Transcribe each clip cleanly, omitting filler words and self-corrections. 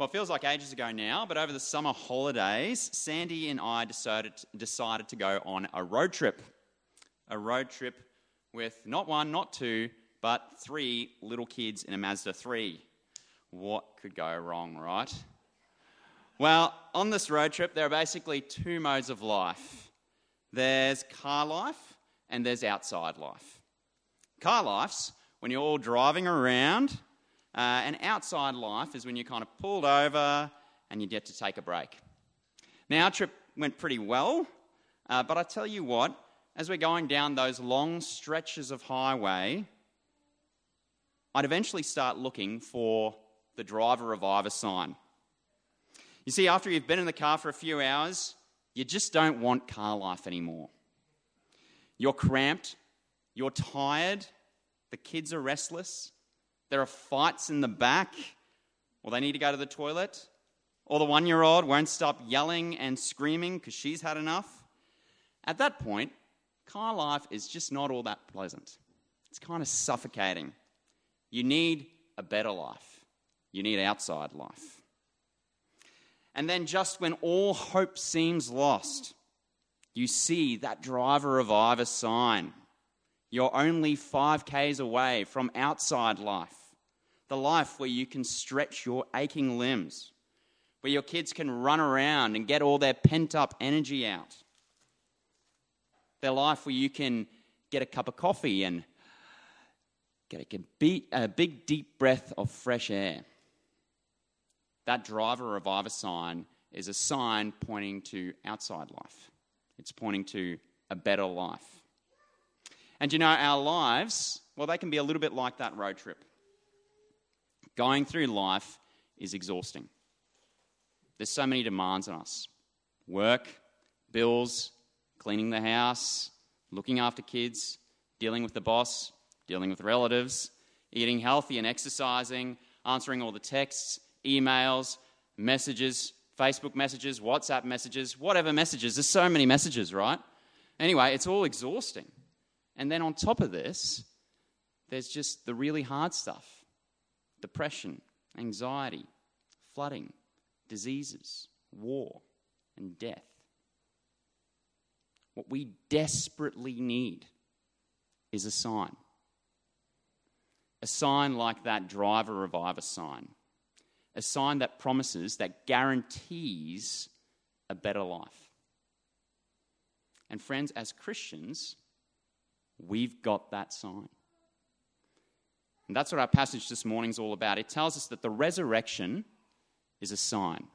Well, it feels like ages ago now, but over the summer holidays, Sandy and I decided to go on a road trip. A road trip with not one, not two, but 3 little kids in a Mazda 3. What could go wrong, right? Well, on this road trip, there are basically 2 modes of life. There's car life and there's outside life. Car life's when you're all driving around, and outside life is when you're kind of pulled over and you get to take a break. Now, our trip went pretty well, but I tell you what, as we're going down those long stretches of highway, I'd eventually start looking for the driver of either sign. You see, after you've been in the car for a few hours, you just don't want car life anymore. You're cramped, you're tired, the kids are restless, there are fights in the back, or they need to go to the toilet, or the 1-year-old won't stop yelling and screaming because she's had enough. At that point, car life is just not all that pleasant. It's kind of suffocating. You need a better life. You need outside life. And then just when all hope seems lost, you see that driver of either sign. You're only 5 k's away from outside life. The life where you can stretch your aching limbs, where your kids can run around and get all their pent-up energy out. Their life where you can get a cup of coffee and get a big, deep breath of fresh air. That driver of either sign is a sign pointing to outside life. It's pointing to a better life. And you know, our lives, well, they can be a little bit like that road trip. Going through life is exhausting. There's so many demands on us. Work, bills, cleaning the house, looking after kids, dealing with the boss, dealing with relatives, eating healthy and exercising, answering all the texts, emails, messages, Facebook messages, WhatsApp messages, whatever messages. There's so many messages, right? Anyway, it's all exhausting. And then on top of this, there's just the really hard stuff. Depression, anxiety, flooding, diseases, war, and death. What we desperately need is a sign. A sign like that driver of either sign. A sign that promises, that guarantees a better life. And friends, as Christians, we've got that sign. And that's what our passage this morning is all about. It tells us that the resurrection is a sign.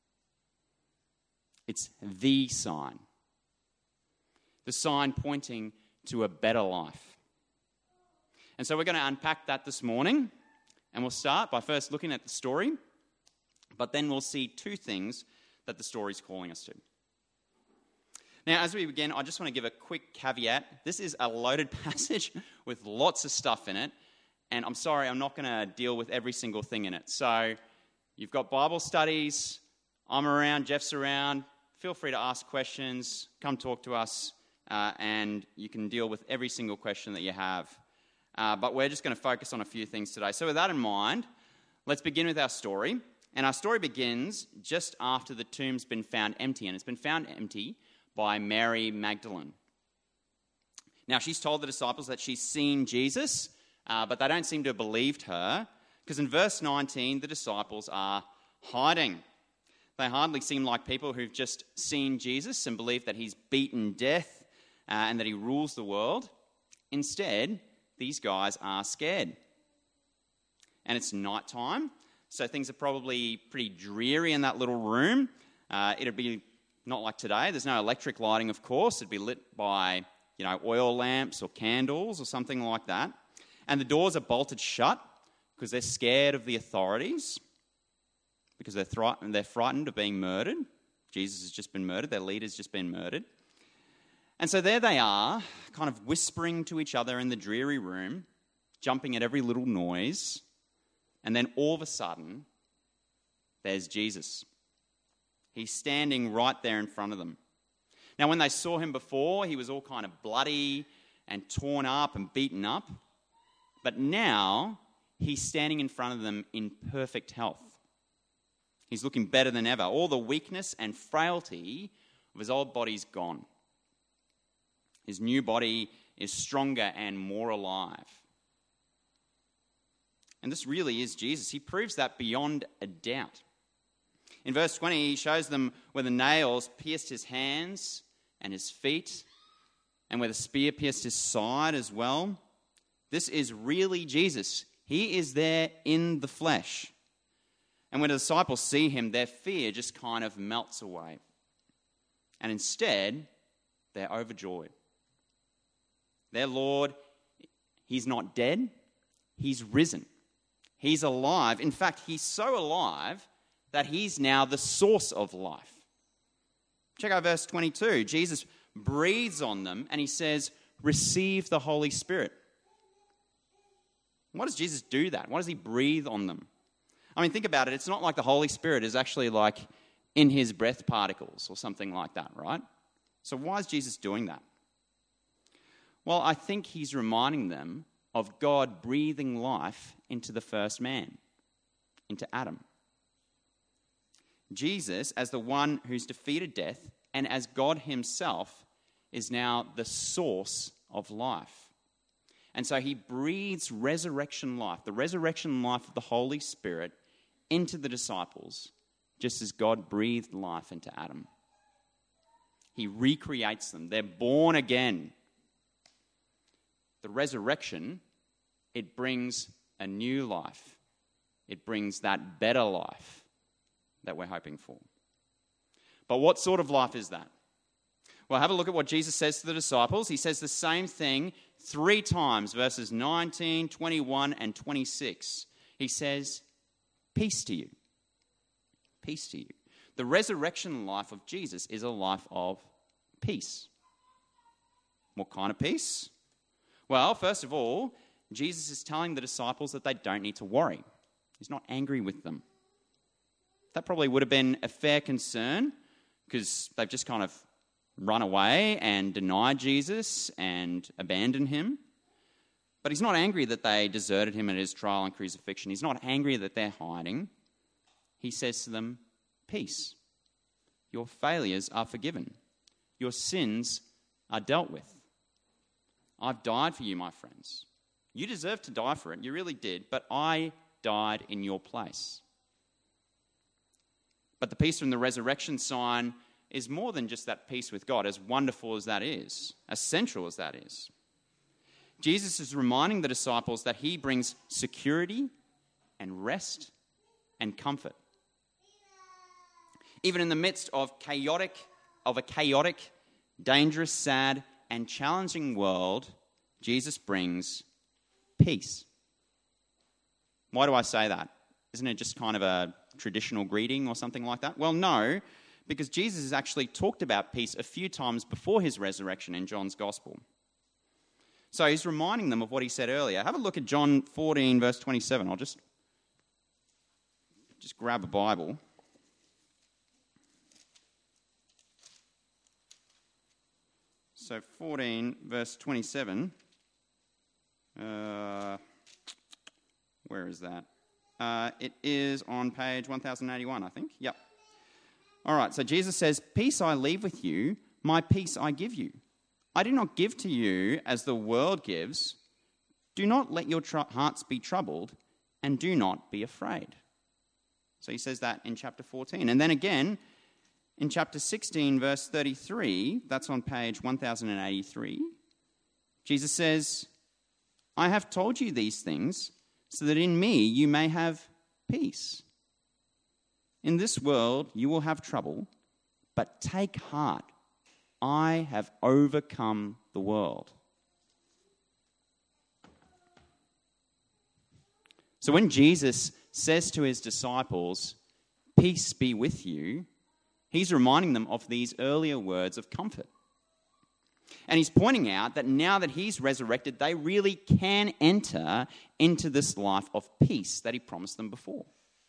It's the sign. The sign pointing to a better life. And so we're going to unpack that this morning. And we'll start by first looking at the story. But then we'll see 2 things that the story is calling us to. Now, as we begin, I just want to give a quick caveat. This is a loaded passage with lots of stuff in it. And I'm sorry, I'm not going to deal with every single thing in it. So you've got Bible studies. I'm around. Jeff's around. Feel free to ask questions. Come talk to us. And you can deal with every single question that you have. But we're just going to focus on a few things today. So with that in mind, let's begin with our story. And our story begins just after the tomb's been found empty. And it's been found empty by Mary Magdalene. Now, she's told the disciples that she's seen Jesus, but they don't seem to have believed her, because in verse 19, the disciples are hiding. They hardly seem like people who've just seen Jesus and believe that he's beaten death and that he rules the world. Instead, these guys are scared. And it's nighttime, so things are probably pretty dreary in that little room. It'd be not like today. There's no electric lighting, of course. It'd be lit by, oil lamps or candles or something like that. And the doors are bolted shut because they're scared of the authorities, because they're frightened of being murdered. Jesus has just been murdered. Their leader's just been murdered. And so there they are, kind of whispering to each other in the dreary room, jumping at every little noise. And then all of a sudden, there's Jesus. He's standing right there in front of them. Now, when they saw him before, he was all kind of bloody and torn up and beaten up. But now, he's standing in front of them in perfect health. He's looking better than ever. All the weakness and frailty of his old body's gone. His new body is stronger and more alive. And this really is Jesus. He proves that beyond a doubt. In verse 20, he shows them where the nails pierced his hands and his feet, and where the spear pierced his side as well. This is really Jesus. He is there in the flesh. And when the disciples see him, their fear just kind of melts away. And instead, they're overjoyed. Their Lord, he's not dead, he's risen. He's alive. In fact, he's so alive that he's now the source of life. Check out verse 22. Jesus breathes on them and he says, receive the Holy Spirit. Why does Jesus do that? Why does he breathe on them? I mean, think about it. It's not like the Holy Spirit is actually like in his breath particles or something like that, right? So why is Jesus doing that? Well, I think he's reminding them of God breathing life into the first man, into Adam. Jesus, as the one who's defeated death, and as God himself, is now the source of life. And so he breathes resurrection life, the resurrection life of the Holy Spirit, into the disciples, just as God breathed life into Adam. He recreates them. They're born again. The resurrection, it brings a new life. It brings that better life that we're hoping for. But what sort of life is that? Well, have a look at what Jesus says to the disciples. He says the same thing 3 times, verses 19, 21, and 26. He says, peace to you. Peace to you. The resurrection life of Jesus is a life of peace. What kind of peace? Well, first of all, Jesus is telling the disciples that they don't need to worry. He's not angry with them. That probably would have been a fair concern because they've just kind of run away and denied Jesus and abandoned him. But he's not angry that they deserted him at his trial and crucifixion. He's not angry that they're hiding. He says to them, peace. Your failures are forgiven. Your sins are dealt with. I've died for you, my friends. You deserve to die for it. You really did. But I died in your place. But the peace from the resurrection sign is more than just that peace with God, as wonderful as that is, as central as that is. Jesus is reminding the disciples that he brings security and rest and comfort. Even in the midst of a chaotic, dangerous, sad, and challenging world, Jesus brings peace. Why do I say that? Isn't it just kind of a traditional greeting or something like that? Well, no, because Jesus has actually talked about peace a few times before his resurrection in John's Gospel. So he's reminding them of what he said earlier. Have a look at John 14, verse 27. I'll just grab a Bible. So 14, verse 27. Where is that? It is on page 1081, I think. Yep. All right, so Jesus says, peace I leave with you, my peace I give you. I do not give to you as the world gives. Do not let your hearts be troubled, and do not be afraid. So he says that in chapter 14. And then again, in chapter 16, verse 33, that's on page 1083, Jesus says, I have told you these things so that in me you may have peace. In this world you will have trouble, but take heart. I have overcome the world. So when Jesus says to his disciples, peace be with you, he's reminding them of these earlier words of comfort. And he's pointing out that now that he's resurrected, they really can enter into this life of peace that he promised them before.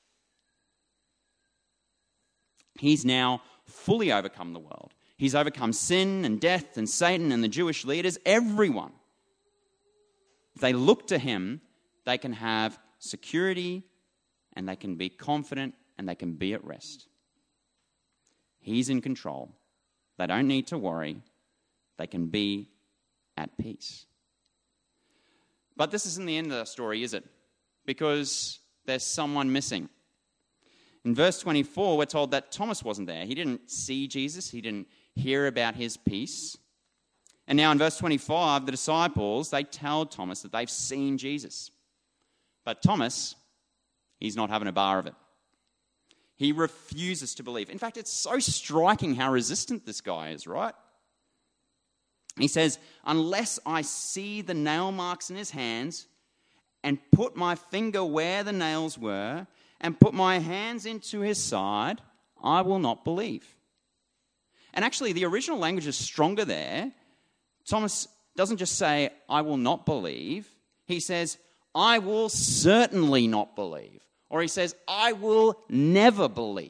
He's now fully overcome the world. He's overcome sin and death and Satan and the Jewish leaders, everyone. If they look to him, they can have security and they can be confident and they can be at rest. He's in control. They don't need to worry. They can be at peace. But this isn't the end of the story, is it? Because there's someone missing. In verse 24, we're told that Thomas wasn't there. He didn't see Jesus. He didn't hear about his peace. And now in verse 25, the disciples, they tell Thomas that they've seen Jesus. But Thomas, he's not having a bar of it. He refuses to believe. In fact, it's so striking how resistant this guy is, right? He says, unless I see the nail marks in his hands and put my finger where the nails were and put my hands into his side, I will not believe. And actually, the original language is stronger there. Thomas doesn't just say, I will not believe. He says, I will certainly not believe. Or he says, I will never believe.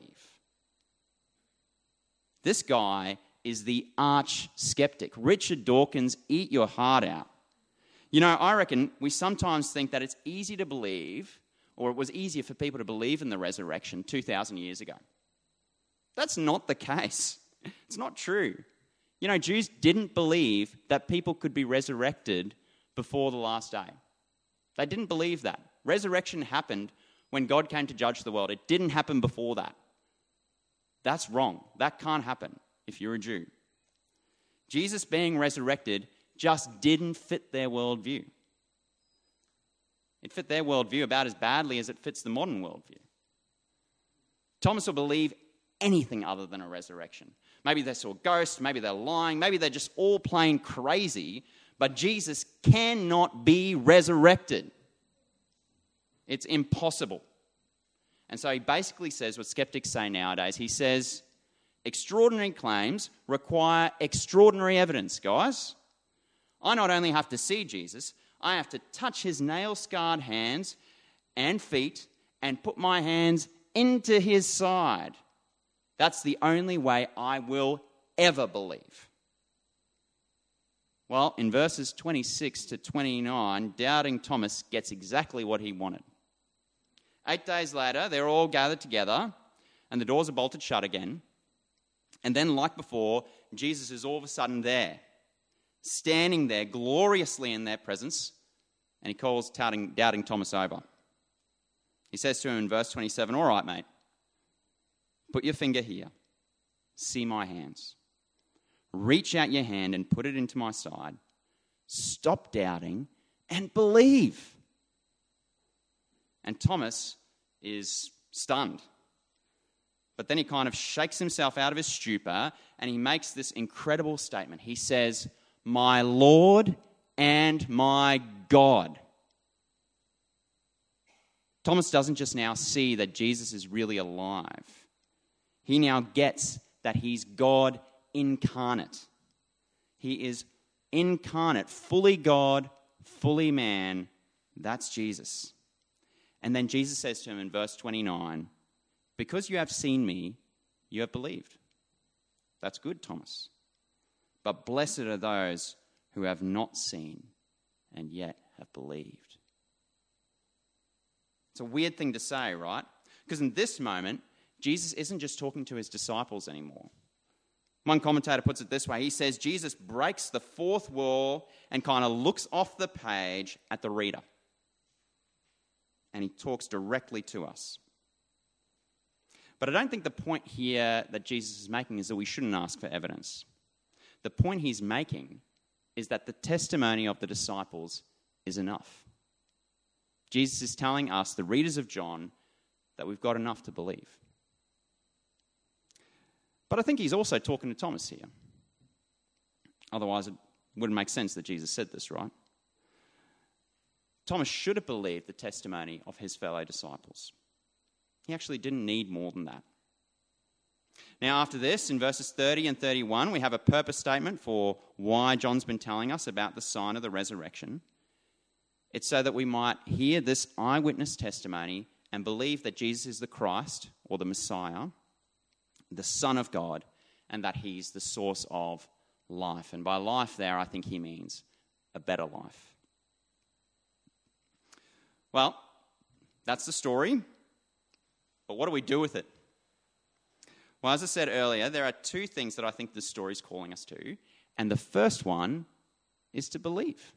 This guy is the arch skeptic. Richard Dawkins, eat your heart out. You know, I reckon we sometimes think that it's easy to believe, or it was easier for people to believe in the resurrection 2,000 years ago. That's not the case. It's not true. You know, Jews didn't believe that people could be resurrected before the last day. They didn't believe that. Resurrection happened when God came to judge the world. It didn't happen before that. That's wrong. That can't happen if you're a Jew. Jesus being resurrected just didn't fit their worldview. It fit their worldview about as badly as it fits the modern worldview. Thomas will believe anything other than a resurrection. Maybe they saw ghosts, maybe they're lying, maybe they're just all plain crazy, but Jesus cannot be resurrected. It's impossible. And so he basically says what skeptics say nowadays. He says, extraordinary claims require extraordinary evidence, guys. I not only have to see Jesus, I have to touch his nail-scarred hands and feet and put my hands into his side. That's the only way I will ever believe. Well, in verses 26 to 29, doubting Thomas gets exactly what he wanted. 8 days later, they're all gathered together, and the doors are bolted shut again. And then, like before, Jesus is all of a sudden there, standing there gloriously in their presence, and he calls doubting Thomas over. He says to him in verse 27, all right, mate, put your finger here, see my hands. Reach out your hand and put it into my side. Stop doubting and believe. And Thomas is stunned. But then he kind of shakes himself out of his stupor and he makes this incredible statement. He says, my Lord and my God. Thomas doesn't just now see that Jesus is really alive. He now gets that he's God incarnate. He is incarnate, fully God, fully man. That's Jesus. And then Jesus says to him in verse 29, because you have seen me, you have believed. That's good, Thomas. But blessed are those who have not seen and yet have believed. It's a weird thing to say, right? Because in this moment, Jesus isn't just talking to his disciples anymore. One commentator puts it this way. He says Jesus breaks the fourth wall and kind of looks off the page at the reader. And he talks directly to us. But I don't think the point here that Jesus is making is that we shouldn't ask for evidence. The point he's making is that the testimony of the disciples is enough. Jesus is telling us, the readers of John, that we've got enough to believe. But I think he's also talking to Thomas here. Otherwise, it wouldn't make sense that Jesus said this, right? Thomas should have believed the testimony of his fellow disciples. He actually didn't need more than that. Now, after this, in verses 30 and 31, we have a purpose statement for why John's been telling us about the sign of the resurrection. It's so that we might hear this eyewitness testimony and believe that Jesus is the Christ, or the Messiah, the Son of God, and that he's the source of life. And by life there, I think he means a better life. Well, that's the story. But what do we do with it? Well, as I said earlier, there are two things that I think this story is calling us to. And the first one is to believe.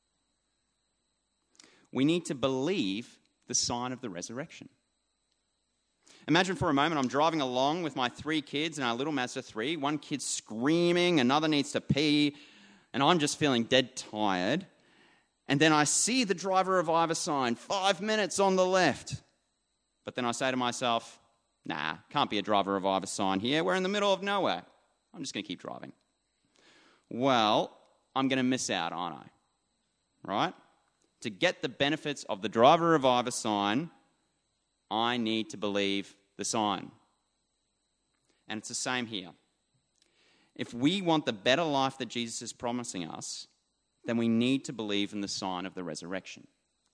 We need to believe the sign of the resurrection. Imagine for a moment I'm driving along with my 3 kids in our little Mazda 3. One kid's screaming, another needs to pee, and I'm just feeling dead tired. And then I see the driver of either sign, 5 minutes on the left. But then I say to myself, nah, can't be a driver of either sign here. We're in the middle of nowhere. I'm just going to keep driving. Well, I'm going to miss out, aren't I? Right? To get the benefits of the driver of either sign, I need to believe the sign. And it's the same here. If we want the better life that Jesus is promising us, then we need to believe in the sign of the resurrection.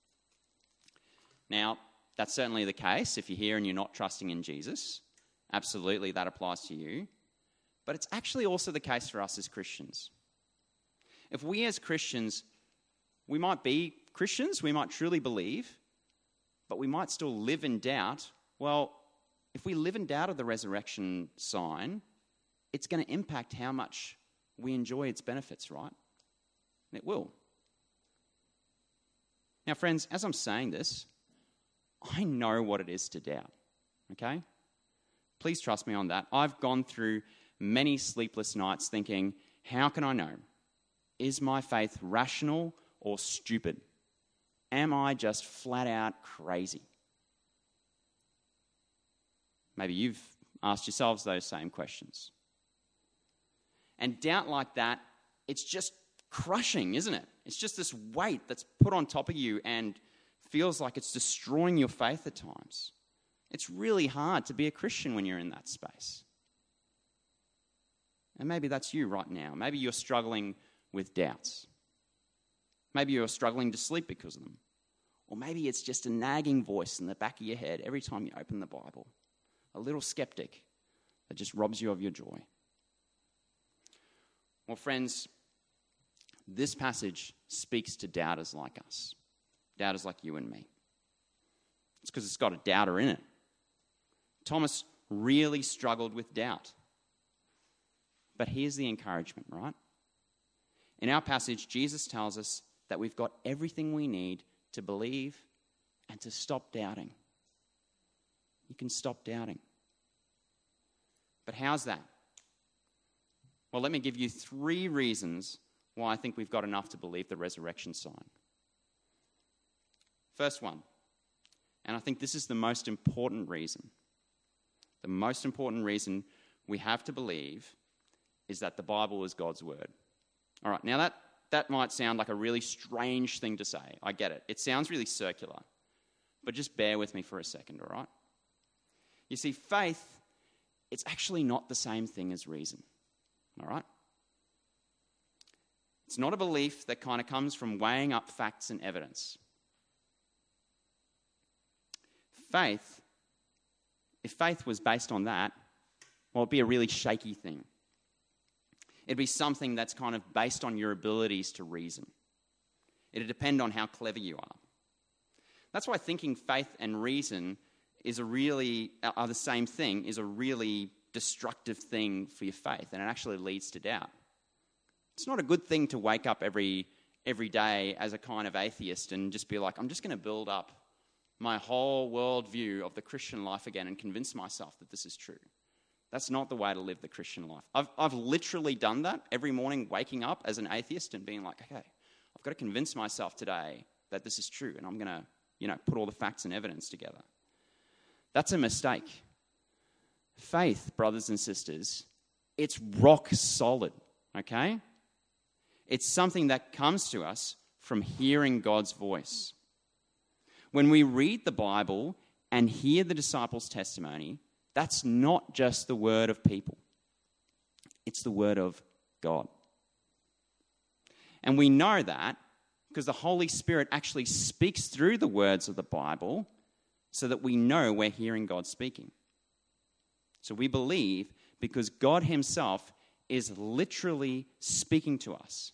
Now, that's certainly the case if you're here and you're not trusting in Jesus. Absolutely, that applies to you. But it's actually also the case for us as Christians. If we as Christians, we might be Christians, we might truly believe, but we might still live in doubt. Well, if we live in doubt of the resurrection sign, it's going to impact how much we enjoy its benefits, right? It will. Now, friends, as I'm saying this, I know what it is to doubt, okay? Please trust me on that. I've gone through many sleepless nights thinking, how can I know? Is my faith rational or stupid? Am I just flat out crazy? Maybe you've asked yourselves those same questions. And doubt like that, it's just crushing, isn't it? It's just this weight that's put on top of you and feels like it's destroying your faith at times. It's really hard to be a Christian when you're in that space. And maybe that's you right now. Maybe you're struggling with doubts. Maybe you're struggling to sleep because of them. Or maybe it's just a nagging voice in the back of your head every time you open the Bible. A little skeptic that just robs you of your joy. Well, friends, this passage speaks to doubters like us. Doubters like you and me. It's because it's got a doubter in it. Thomas really struggled with doubt. But here's the encouragement, right? In our passage, Jesus tells us that we've got everything we need to believe and to stop doubting. You can stop doubting. But how's that? Well, let me give you 3 reasons why I think we've got enough to believe the resurrection sign. First one, and I think this is the most important reason. The most important reason we have to believe is that the Bible is God's word. All right, now that might sound like a really strange thing to say. I get it. It sounds really circular. But just bear with me for a second, all right? You see, faith, it's actually not the same thing as reason, all right? It's not a belief that kind of comes from weighing up facts and evidence. Faith, if faith was based on that, well, it'd be a really shaky thing. It'd be something that's kind of based on your abilities to reason. It'd depend on how clever you are. That's why thinking faith and reason are the same thing, is a really destructive thing for your faith, and it actually leads to doubt. It's not a good thing to wake up every day as a kind of atheist and just be like, I'm just going to build up my whole worldview of the Christian life again and convince myself that this is true. That's not the way to live the Christian life. I've literally done that every morning, waking up as an atheist and being like, okay, I've got to convince myself today that this is true, and I'm going to, put all the facts and evidence together. That's a mistake. Faith, brothers and sisters, it's rock solid, okay? It's something that comes to us from hearing God's voice. When we read the Bible and hear the disciples' testimony, that's not just the word of people. It's the word of God. And we know that because the Holy Spirit actually speaks through the words of the Bible so that we know we're hearing God speaking. So we believe because God himself is literally speaking to us.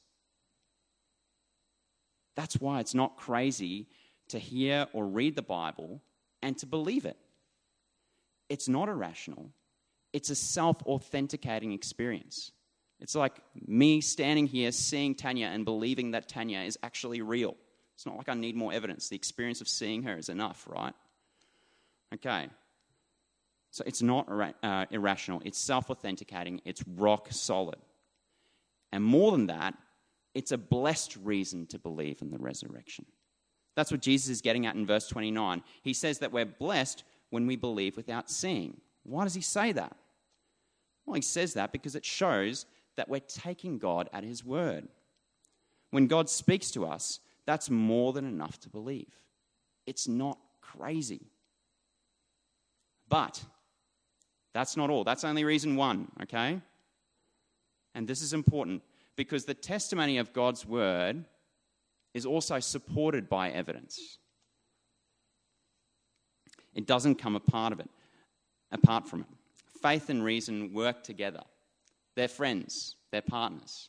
That's why it's not crazy to hear or read the Bible and to believe it. it's not irrational. It's a self-authenticating experience. It's like me standing here, seeing Tanya and believing that Tanya is actually real. It's not like I need more evidence. The experience of seeing her is enough, right? Okay. So it's not irrational. It's self-authenticating. It's rock solid. And more than that, it's a blessed reason to believe in the resurrection. That's what Jesus is getting at in verse 29. He says that we're blessed when we believe without seeing. Why does he say that? Well, he says that because it shows that we're taking God at his word. When God speaks to us, that's more than enough to believe. It's not crazy. But that's not all. That's only reason one, okay? And this is important because the testimony of God's word is also supported by evidence. It doesn't come apart from it. Faith and reason work together. They're friends. They're partners.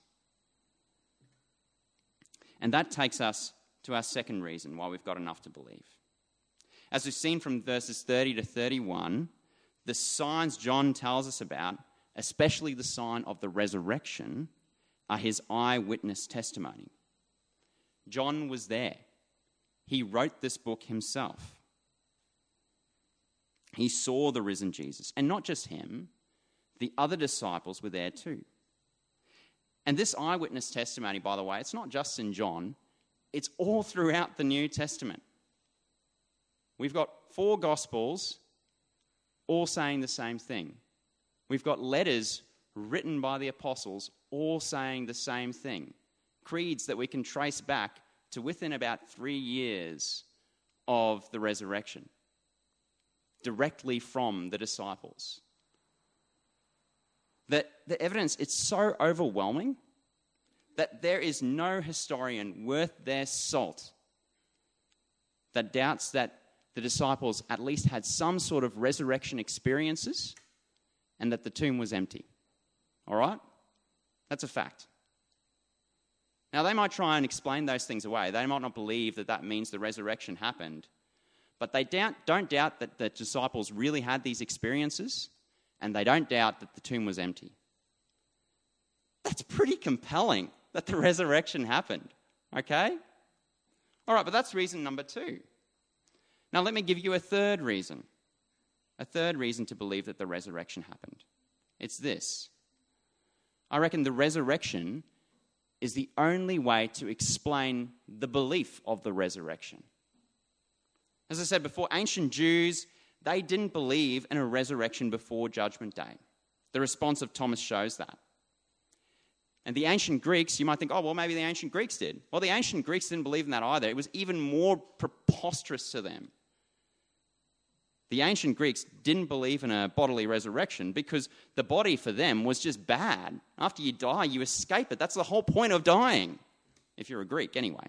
And that takes us to our second reason why we've got enough to believe. As we've seen from verses 30 to 31, the signs John tells us about, especially the sign of the resurrection, are his eyewitness testimony. John was there. He wrote this book himself. He saw the risen Jesus. And not just him, the other disciples were there too. And this eyewitness testimony, by the way, it's not just in John. It's all throughout the New Testament. We've got 4 Gospels all saying the same thing. We've got letters written by the apostles all saying the same thing. Creeds that we can trace back to within about 3 years of the resurrection, directly from the disciples. The evidence, it's so overwhelming that there is no historian worth their salt that doubts that the disciples at least had some sort of resurrection experiences and that the tomb was empty. All right? That's a fact. Now, they might try and explain those things away. They might not believe that that means the resurrection happened. But they don't doubt that the disciples really had these experiences, and they don't doubt that the tomb was empty. That's pretty compelling that the resurrection happened. Okay? All right, but that's reason number 2. Now, let me give you a third reason. A third reason to believe that the resurrection happened. It's this. I reckon the resurrection is the only way to explain the belief of the resurrection. As I said before, ancient Jews, they didn't believe in a resurrection before Judgment Day. The response of Thomas shows that. And the ancient Greeks, you might think, oh, well, maybe the ancient Greeks did. Well, the ancient Greeks didn't believe in that either. It was even more preposterous to them. The ancient Greeks didn't believe in a bodily resurrection because the body for them was just bad. After you die, you escape it. That's the whole point of dying, if you're a Greek anyway.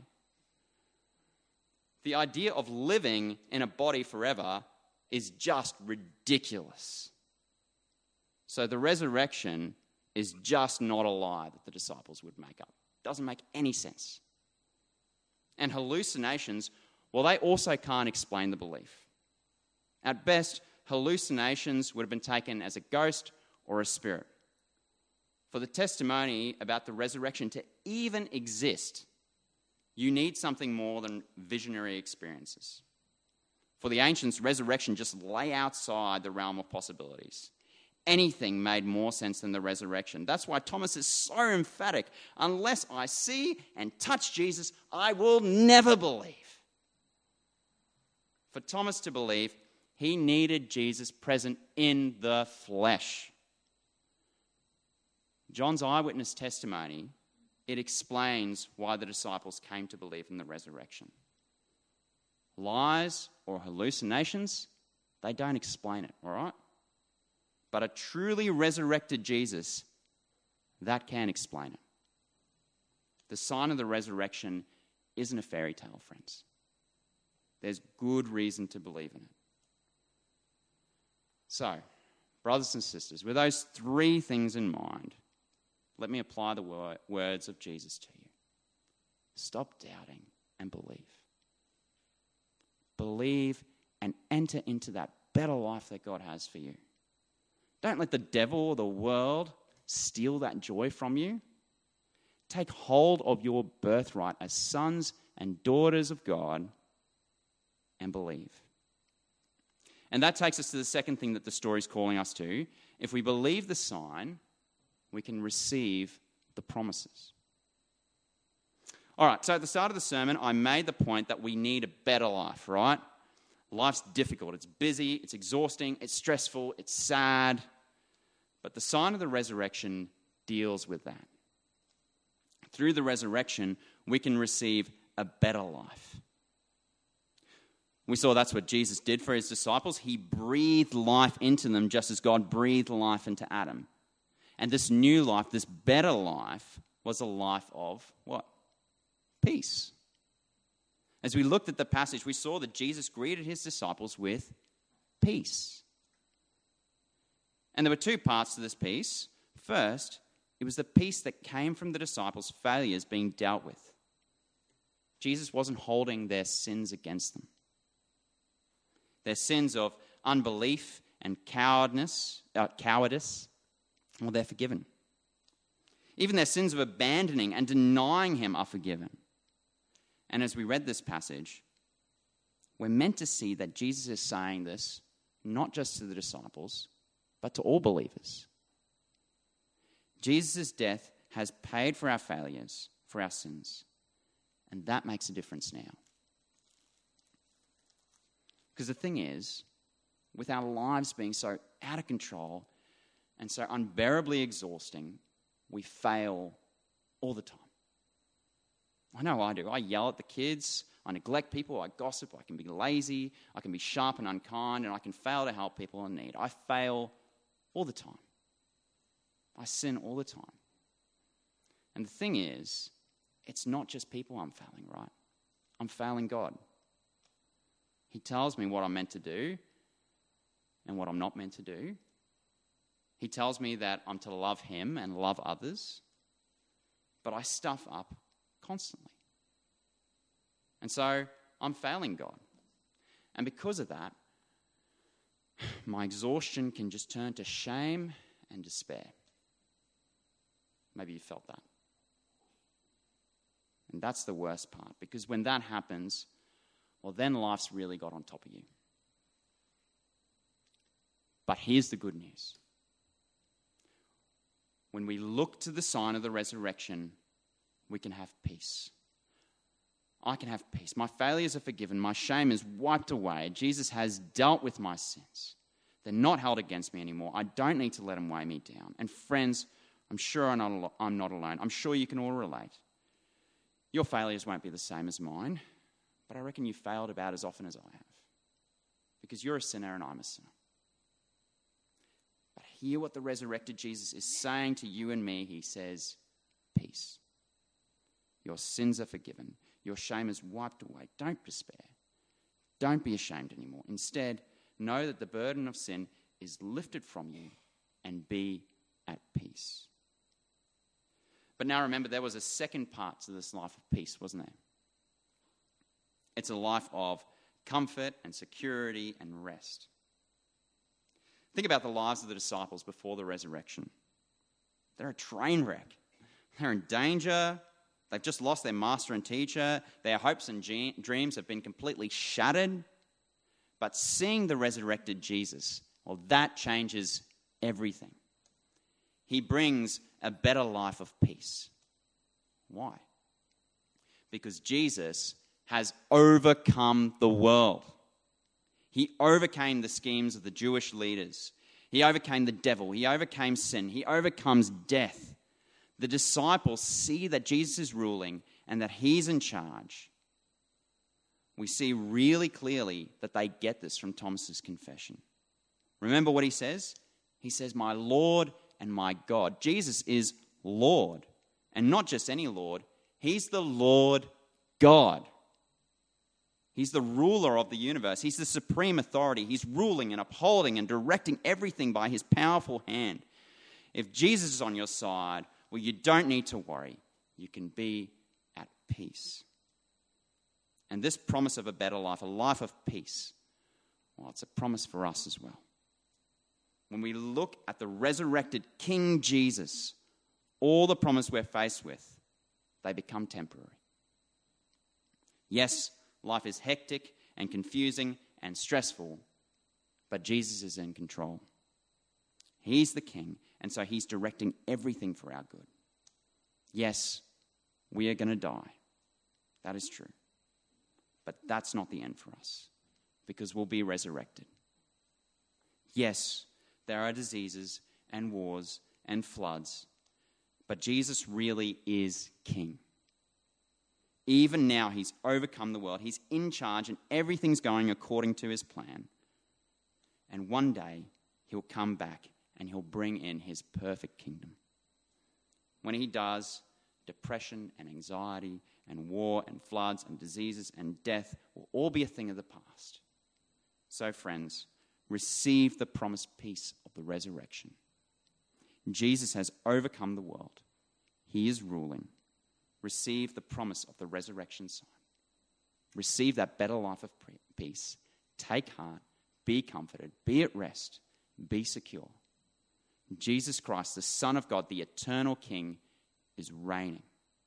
The idea of living in a body forever is just ridiculous. So the resurrection is just not a lie that the disciples would make up. Doesn't make any sense. And hallucinations, well, they also can't explain the belief. At best, hallucinations would have been taken as a ghost or a spirit. For the testimony about the resurrection to even exist, you need something more than visionary experiences. For the ancients, resurrection just lay outside the realm of possibilities. Anything made more sense than the resurrection. That's why Thomas is so emphatic. Unless I see and touch Jesus, I will never believe. For Thomas to believe, he needed Jesus present in the flesh. John's eyewitness testimony, it explains why the disciples came to believe in the resurrection. Lies or hallucinations, they don't explain it, all right? But a truly resurrected Jesus, that can explain it. The sign of the resurrection isn't a fairy tale, friends. There's good reason to believe in it. So, brothers and sisters, with those 3 things in mind, let me apply the words of Jesus to you. Stop doubting and believe. Believe and enter into that better life that God has for you. Don't let the devil or the world steal that joy from you. Take hold of your birthright as sons and daughters of God and believe. And that takes us to the second thing that the story is calling us to. If we believe the sign, we can receive the promises. All right, so at the start of the sermon, I made the point that we need a better life, right? Life's difficult. It's busy, it's exhausting, it's stressful, it's sad. But the sign of the resurrection deals with that. Through the resurrection, we can receive a better life. We saw that's what Jesus did for his disciples. He breathed life into them just as God breathed life into Adam. And this new life, this better life, was a life of what? Peace. As we looked at the passage, we saw that Jesus greeted his disciples with peace. And there were two parts to this peace. First, it was the peace that came from the disciples' failures being dealt with. Jesus wasn't holding their sins against them. Their sins of unbelief and cowardice, well, they're forgiven. Even their sins of abandoning and denying him are forgiven. And as we read this passage, we're meant to see that Jesus is saying this not just to the disciples, but to all believers. Jesus' death has paid for our failures, for our sins, and that makes a difference now. Because the thing is, with our lives being so out of control and so unbearably exhausting, we fail all the time. I know I do. I yell at the kids, I neglect people, I gossip, I can be lazy, I can be sharp and unkind, and I can fail to help people in need. I fail all the time. I sin all the time. And the thing is, it's not just people I'm failing, right? I'm failing God. He tells me what I'm meant to do and what I'm not meant to do. He tells me that I'm to love him and love others, but I stuff up constantly. And so I'm failing God. And because of that, my exhaustion can just turn to shame and despair. Maybe you felt that. And that's the worst part, because when that happens, well, then life's really got on top of you. But here's the good news. When we look to the sign of the resurrection, we can have peace. I can have peace. My failures are forgiven. My shame is wiped away. Jesus has dealt with my sins. They're not held against me anymore. I don't need to let them weigh me down. And friends, I'm sure I'm not alone. I'm sure you can all relate. Your failures won't be the same as mine, but I reckon you failed about as often as I have, because you're a sinner and I'm a sinner. But hear what the resurrected Jesus is saying to you and me. He says, peace. Your sins are forgiven. Your shame is wiped away. Don't despair. Don't be ashamed anymore. Instead, know that the burden of sin is lifted from you and be at peace. But now remember, there was a second part to this life of peace, wasn't there? It's a life of comfort and security and rest. Think about the lives of the disciples before the resurrection. They're a train wreck. They're in danger. They've just lost their master and teacher. Their hopes and dreams have been completely shattered. But seeing the resurrected Jesus, well, that changes everything. He brings a better life of peace. Why? Because Jesus has overcome the world. He overcame the schemes of the Jewish leaders. He overcame the devil. He overcame sin. He overcomes death. The disciples see that Jesus is ruling and that he's in charge. We see really clearly that they get this from Thomas's confession. Remember what he says? He says, "My Lord and my God." Jesus is Lord, and not just any Lord. He's the Lord God. He's the ruler of the universe. He's the supreme authority. He's ruling and upholding and directing everything by his powerful hand. If Jesus is on your side, well, you don't need to worry. You can be at peace. And this promise of a better life, a life of peace, Well, it's a promise for us as well. When we look at the resurrected King Jesus, all the promise we're faced with, they become temporary. Yes, life is hectic and confusing and stressful, but Jesus is in control. He's the King, and so he's directing everything for our good. Yes, we are going to die. That is true. But that's not the end for us, because we'll be resurrected. Yes, there are diseases and wars and floods, but Jesus really is King. Even now, he's overcome the world. He's in charge, and everything's going according to his plan. And one day, he'll come back, and he'll bring in his perfect kingdom. When he does, depression and anxiety and war and floods and diseases and death will all be a thing of the past. So, friends, receive the promised peace of the resurrection. Jesus has overcome the world. He is ruling. Receive the promise of the resurrection sign. Receive that better life of peace. Take heart. Be comforted. Be at rest. Be secure. Jesus Christ, the Son of God, the eternal King, is reigning.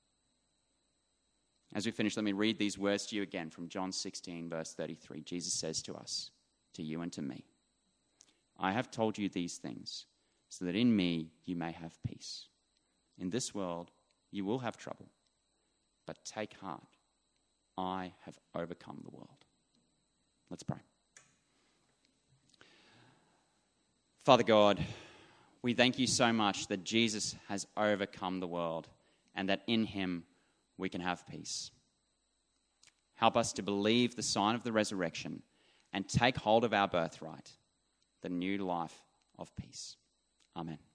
As we finish, let me read these words to you again from John 16, verse 33. Jesus says to us, to you and to me, I have told you these things so that in me you may have peace. In this world you will have trouble, but take heart. I have overcome the world. Let's pray. Father God, we thank you so much that Jesus has overcome the world and that in him we can have peace. Help us to believe the sign of the resurrection and take hold of our birthright, the new life of peace. Amen.